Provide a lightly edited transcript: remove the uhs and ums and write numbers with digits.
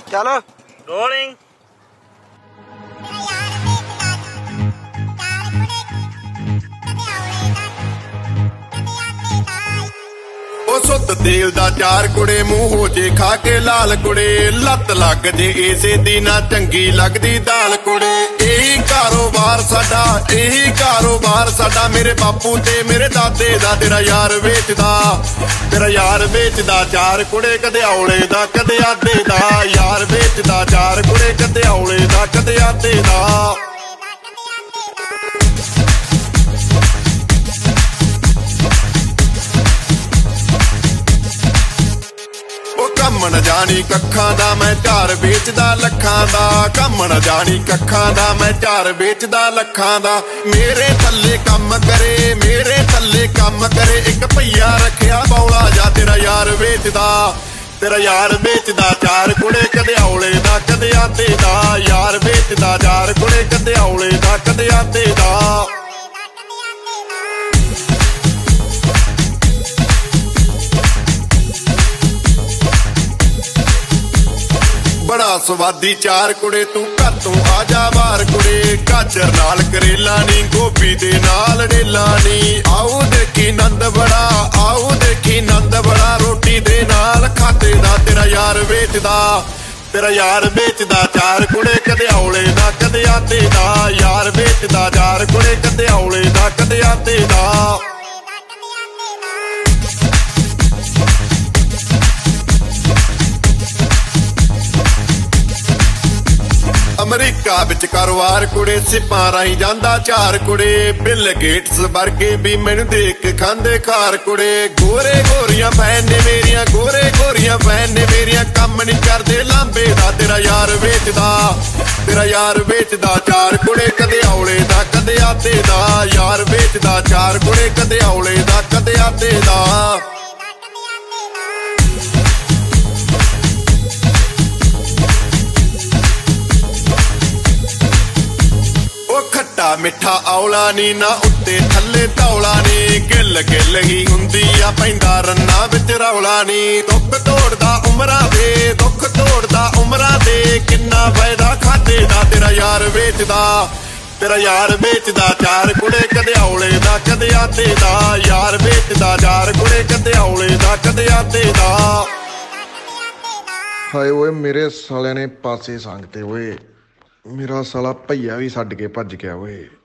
चलो रोलिंग। सुत तेल दा चार कुड़े मूंह हो जे खा के लाल कुड़े लत लग जे इसे दी ना चंगी लगदी दाल कुड़े। यही कारोबार साडा मेरे बापू ते मेरे दादे दा। तेरा यार बेचदा चार कुड़े कदे औले दा कदे आदे दा। यार बेचदा चार कुड़े कदे औले दा कदे आदे दा। ਕੰਮ ਨਾ ਜਾਣੀ ਕੱਖਾਂ ਦਾ ਮੈਂ ਝਾਰ ਵੇਚਦਾ ਲੱਖਾਂ ਦਾ। ਕੰਮ ਨਾ ਜਾਣੀ ਕੱਖਾਂ ਦਾ ਮੈਂ ਝਾਰ ਵੇਚਦਾ ਲੱਖਾਂ ਦਾ। ਮੇਰੇ ਥੱਲੇ ਕੰਮ ਕਰੇ ਇੱਕ ਭਈਆ ਰੱਖਿਆ ਬੌਲਾ ਜਾ। ਤੇਰਾ ਯਾਰ ਵੇਚਦਾ ਚਾਰ ਕੁੜੇ ਕਦੇ ਔਲੇ ਦਾ ਕਦੇ ਆਦੇ ਦਾ। ਯਾਰ ਵੇਚਦਾ ਚਾਰ ਕੁੜੇ ਕਦੇ ਔਲੇ ਦਾ ਕਦੇ ਆਦੇ ਦਾ। बड़ा स्वादी चार कुड़े तू घर तू आ जा बाहर कुड़े। गाजर नाल करेला नी गोभी दे नाल डेला नी। आओ देखी नंद बड़ा रोटी दे नाल खाते दा। तेरा यार बेचदा चार कुड़े कदे औले दा कदे आदे दा। यार बेचदा चार कुड़े कदे औले दा कदे आदे दा। अमरीका विच कारोबार कुड़े सिपां राही जांदा चार कुड़े। बिल गेट्स वर्गे भी मैनू देख के खांदे खार कुड़े। गोरे गोरियां फैन ने मेरियां कम नहीं करदे लांबे दा। तेरा यार बेचदा चार कुड़े कदे औले दा कदे आदे दा। यार बेचदा चार कुड़े कदे औले दा कदे आदे दा। मिठा औला नी ना उत्ते थल्ले धौला नी। गिल ही हुंदी आ पैंदा रन्ना विच रौला नी। दुख तोड़दा उमरां दे किन्ना फायदा खादे दा। तेरा यार बेचदा चार कुड़े कदे औले दा कदे आदे दा। यार बेचदा चार कुड़े कदे औले दा कदे आदे दा। हाय ओए मेरे साले ने पासे सांगते ओए। मेरा साला भैया भी छड्ड के भज गया ओए।